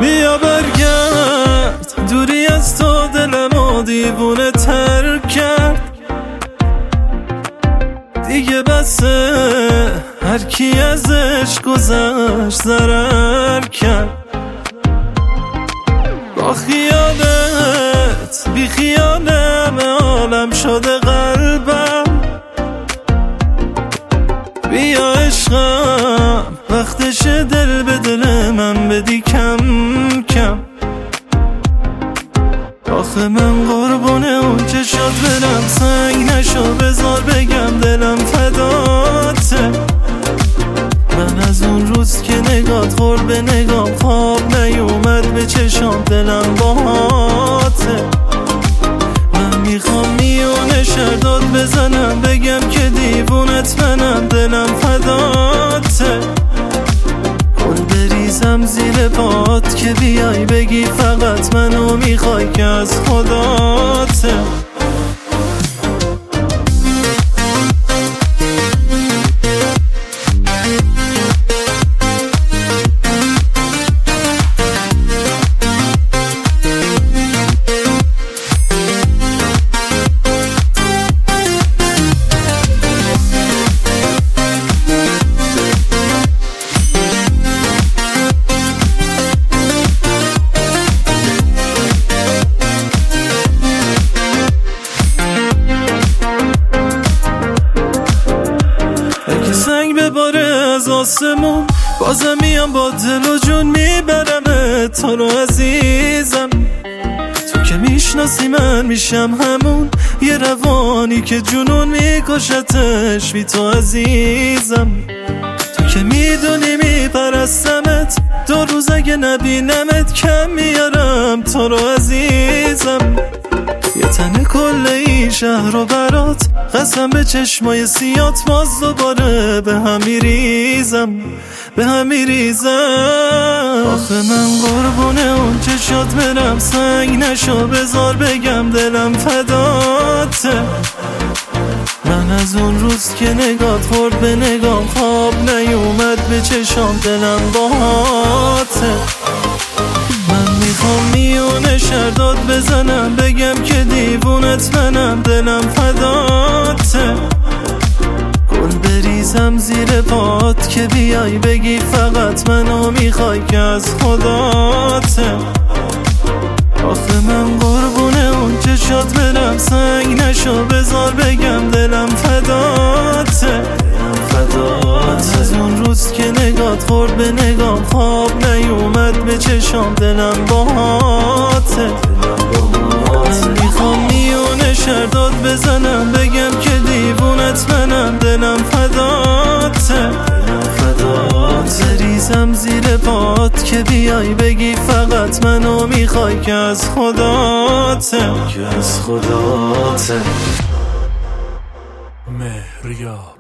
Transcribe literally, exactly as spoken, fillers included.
بیا برگرد، دوری از تو دلمو دیوونه تر کرد. دیگه بسه هر کی ازش گذشت ضرر کرد. با خیالت بی خیالم عالم شده قلبم. بیا عشقم وقتش دل به دل من بدی کم کم. آخه من قربونه اون چشات برم، سنگ نشو بذار بگم دلم فداته. من از اون روز که نگات خورد به نگام خواب نیومد به چشام، دلم باهاته. من میخوام میونه شرداد بزنم بگم که دیوونت منم، دلم فداته. گل بریزم زیر پات که بیای بگی فقط منو میخوای که از خداته. سنگ بباره از آسمون بازم میام با دل و جون میبرم تو رو عزیزم. تو که میشناسی من میشم همون یه روانی که جنون میکشتش بی تو عزیزم. تو که میدونی میپرستمت، دو روز اگه نبینمت کم میارم تو رو عزیزم. یه تن کل این شهر رو برات قسم به چشمای سیات باز دوباره به هم میریزم به هم میریزم. آخه من قربونه اون چشات برم، سنگ نشو بذار بگم دلم فداته. من از اون روز که نگات خورد به نگام خواب نیومد به چشام، دلم باهاته. من میخوام میونه شرداد بزنم بگم که دیوونت منم، دلم فداته. گل بریزم زیر پات که بیای بگی فقط منو میخوای که از خداته. آخه من قربونه اون چشات برم، سنگ نشو بذار بگم دلم فداته. من از اون روز که نگات خورد به نگام خواب نیومد به چشام، دلم باهاته. من میخوام میونه شرداد بزنم بگم که دیوونت منم، دلم فداته. بریزم زیر پات که بیای بگی فقط منو میخوای که از خداته که از خداته. مهریاب.